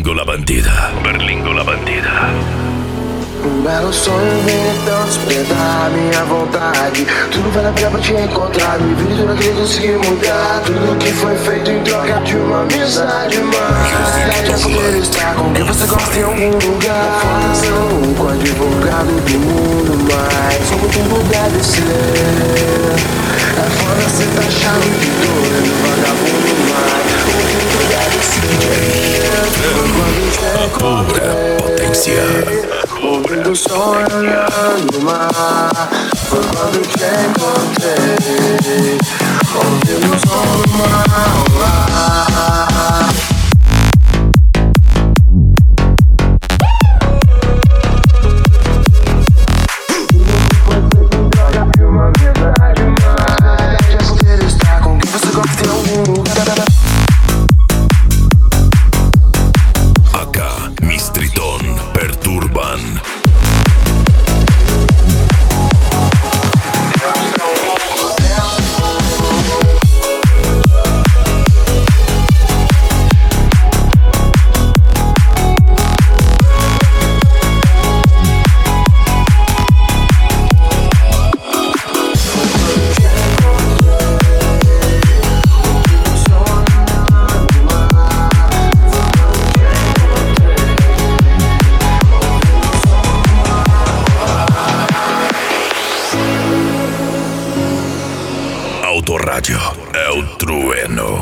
Berlingo la bandida. Berlingo la bandida. Um belo sonho vem então despertar minha vontade. Tudo vale a pena pra te encontrar. Me vi tudo aquilo que consegui mudar. Tudo que foi feito em troca de uma amizade. Mas felicidade é poder estar com quem você gosta em algum lugar. Foda-se, o advogado do mundo. Mas como tudo deve ser. É foda ser taxado de doido, vagabundo. Mas como tudo deve ser. A pura potência. Ouvindo o som olhando o mar. Foi quando te encontrei. Ouvindo o som do mar. Autorádio é o trueno.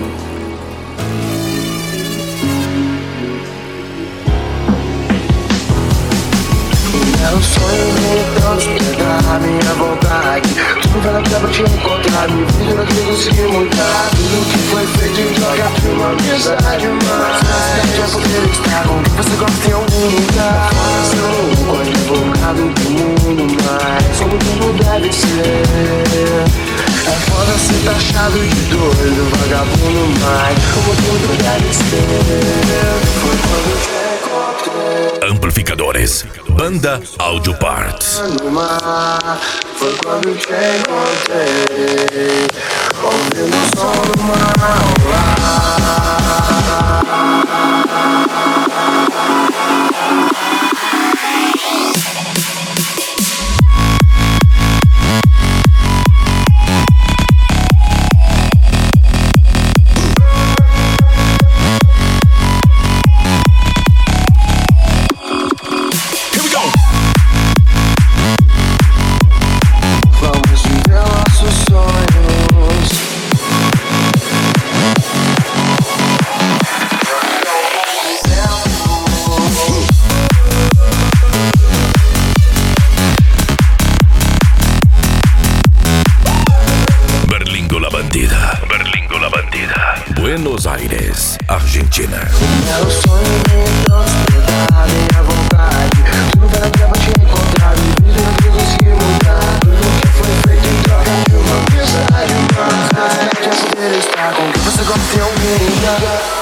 Era um sonho então despertar minha vontade. Tudo vale a pena pra te encontrar. Me vi tudo aquilo que consegui mudar. Tudo que foi feito em troca de uma amizade. Mas felicidade é poder estar com quem você gosta em algum lugar. Sou o advogado do mundo. Mas como tudo deve ser. É foda ser taxado de doido, vagabundo. Mas como tudo deve ser. Foi quando te encontrei. Amplificadores, Banda Audio Parts. No mar, foi quando te encontrei. Ouvindo o som do mar. Berlingo la bandida. Buenos Aires, Argentina. Era o sonho então despertar minha vontade. Tudo vale a pena pra te encontrar. Me vi tudo aquilo que consegui mudar. Tudo que foi feito em troca de uma amizade. Mas felicidade é poder estar com quem você gosta em algum lugar.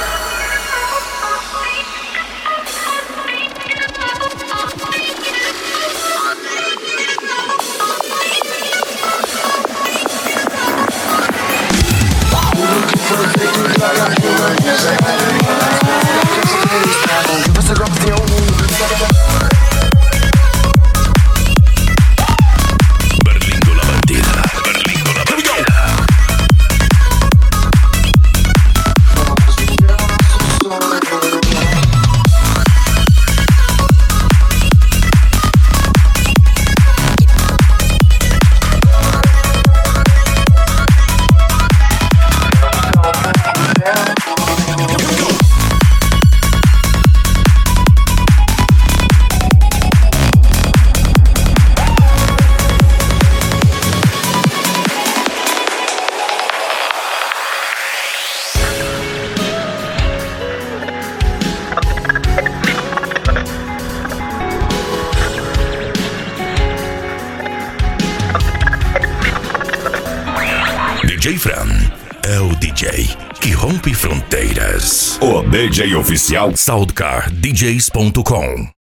Berlingo la bandida. Berlingo la bandida. DJ Fran é o DJ que rompe fronteiras. O DJ oficial SoundCardDJs.com.